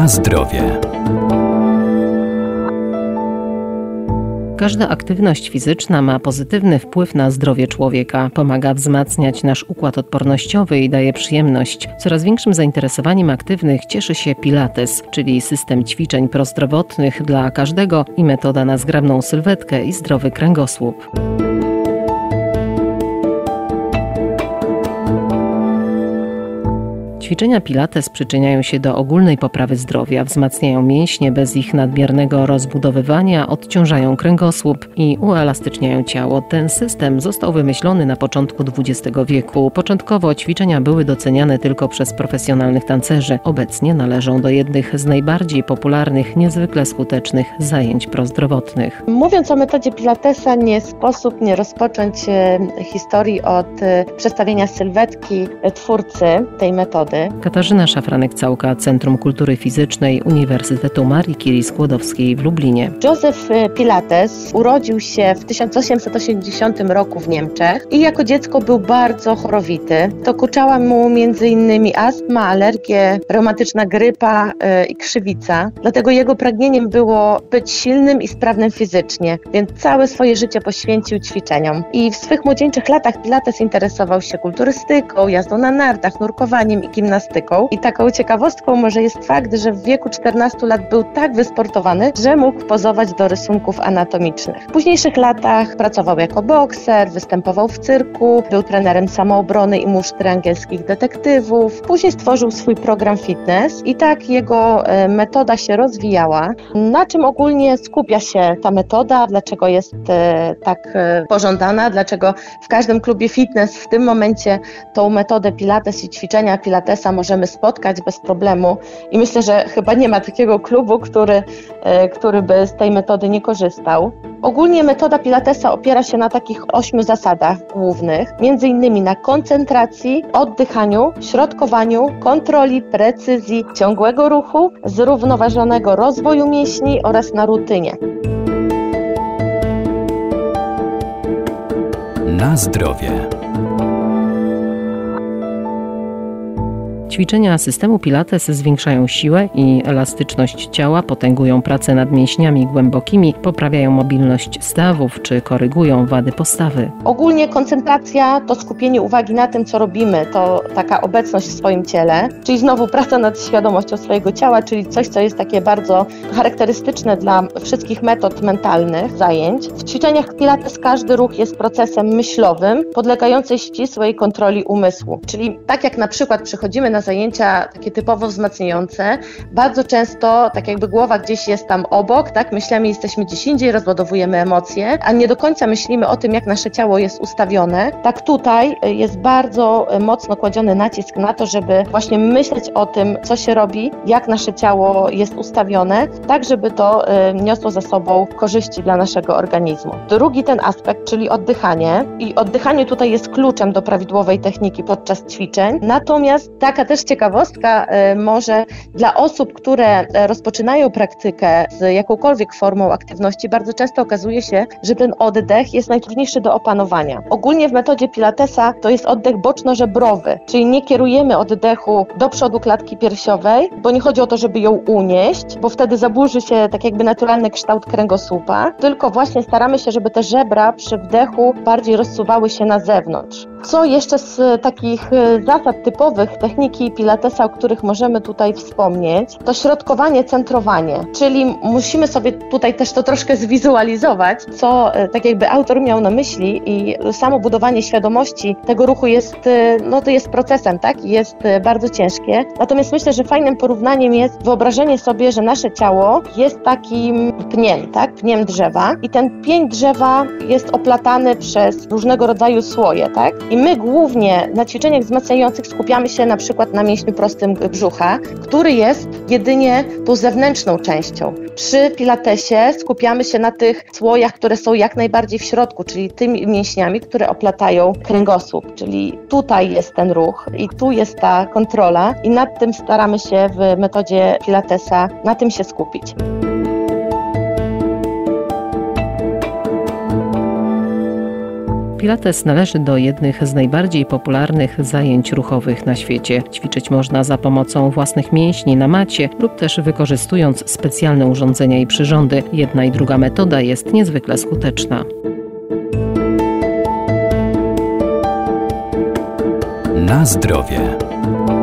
Na zdrowie. Każda aktywność fizyczna ma pozytywny wpływ na zdrowie człowieka, pomaga wzmacniać nasz układ odpornościowy i daje przyjemność. Coraz większym zainteresowaniem aktywnych cieszy się Pilates, czyli system ćwiczeń prozdrowotnych dla każdego i metoda na zgrabną sylwetkę i zdrowy kręgosłup. Ćwiczenia Pilates przyczyniają się do ogólnej poprawy zdrowia, wzmacniają mięśnie bez ich nadmiernego rozbudowywania, odciążają kręgosłup i uelastyczniają ciało. Ten system został wymyślony na początku XX wieku. Początkowo ćwiczenia były doceniane tylko przez profesjonalnych tancerzy. Obecnie należą do jednych z najbardziej popularnych, niezwykle skutecznych zajęć prozdrowotnych. Mówiąc o metodzie Pilatesa, nie sposób nie rozpocząć historii od przedstawienia sylwetki twórcy tej metody. Katarzyna Szafranek-Całka, Centrum Kultury Fizycznej Uniwersytetu Marii Curie-Skłodowskiej w Lublinie. Józef Pilates urodził się w 1880 roku w Niemczech i jako dziecko był bardzo chorowity. Dokuczała mu m.in. astma, alergie, reumatyczna grypa i krzywica. Dlatego jego pragnieniem było być silnym i sprawnym fizycznie, więc całe swoje życie poświęcił ćwiczeniom. I w swych młodzieńczych latach Pilates interesował się kulturystyką, jazdą na nartach, nurkowaniem i gimnastyką. I taką ciekawostką może jest fakt, że w wieku 14 lat był tak wysportowany, że mógł pozować do rysunków anatomicznych. W późniejszych latach pracował jako bokser, występował w cyrku, był trenerem samoobrony i musztry angielskich detektywów. Później stworzył swój program fitness i tak jego metoda się rozwijała. Na czym ogólnie skupia się ta metoda? Dlaczego jest tak pożądana? Dlaczego w każdym klubie fitness w tym momencie tą metodę Pilates i ćwiczenia Pilatesa możemy spotkać bez problemu i myślę, że chyba nie ma takiego klubu, który by z tej metody nie korzystał. Ogólnie metoda Pilatesa opiera się na takich 8 zasadach głównych, między innymi na koncentracji, oddychaniu, środkowaniu, kontroli, precyzji, ciągłego ruchu, zrównoważonego rozwoju mięśni oraz na rutynie. Na zdrowie. Ćwiczenia systemu Pilates zwiększają siłę i elastyczność ciała, potęgują pracę nad mięśniami głębokimi, poprawiają mobilność stawów czy korygują wady postawy. Ogólnie koncentracja to skupienie uwagi na tym, co robimy, to taka obecność w swoim ciele, czyli znowu praca nad świadomością swojego ciała, czyli coś, co jest takie bardzo charakterystyczne dla wszystkich metod mentalnych zajęć. W ćwiczeniach Pilates każdy ruch jest procesem myślowym, podlegający ścisłej kontroli umysłu. Czyli tak jak na przykład przychodzimy na zajęcia takie typowo wzmacniające, bardzo często tak jakby głowa gdzieś jest tam obok, tak? Myślami jesteśmy gdzieś indziej, rozładowujemy emocje, a nie do końca myślimy o tym, jak nasze ciało jest ustawione. Tak tutaj jest bardzo mocno kładziony nacisk na to, żeby właśnie myśleć o tym, co się robi, jak nasze ciało jest ustawione, tak żeby to niosło za sobą korzyści dla naszego organizmu. Drugi ten aspekt, czyli oddychanie. I oddychanie tutaj jest kluczem do prawidłowej techniki podczas ćwiczeń. Natomiast taka też ciekawostka może dla osób, które rozpoczynają praktykę z jakąkolwiek formą aktywności, bardzo często okazuje się, że ten oddech jest najtrudniejszy do opanowania. Ogólnie w metodzie Pilatesa to jest oddech boczno-żebrowy, czyli nie kierujemy oddechu do przodu klatki piersiowej, bo nie chodzi o to, żeby ją unieść, bo wtedy zaburzy się tak jakby naturalny kształt kręgosłupa, tylko właśnie staramy się, żeby te żebra przy wdechu bardziej rozsuwały się na zewnątrz. Co jeszcze z takich zasad typowych techniki Pilatesa, o których możemy tutaj wspomnieć, to środkowanie, centrowanie, czyli musimy sobie tutaj też to troszkę zwizualizować, co tak jakby autor miał na myśli i samo budowanie świadomości tego ruchu jest, to jest procesem, tak? Jest bardzo ciężkie. Natomiast myślę, że fajnym porównaniem jest wyobrażenie sobie, że nasze ciało jest takim pniem, tak? Pniem drzewa i ten pień drzewa jest oplatany przez różnego rodzaju słoje, tak? I my głównie na ćwiczeniach wzmacniających skupiamy się na przykład na mięśniu prostym brzucha, który jest jedynie tą zewnętrzną częścią. Przy Pilatesie skupiamy się na tych słojach, które są jak najbardziej w środku, czyli tymi mięśniami, które oplatają kręgosłup, czyli tutaj jest ten ruch i tu jest ta kontrola i nad tym staramy się w metodzie Pilatesa, na tym się skupić. Pilates należy do jednych z najbardziej popularnych zajęć ruchowych na świecie. Ćwiczyć można za pomocą własnych mięśni na macie lub też wykorzystując specjalne urządzenia i przyrządy. Jedna i druga metoda jest niezwykle skuteczna. Na zdrowie.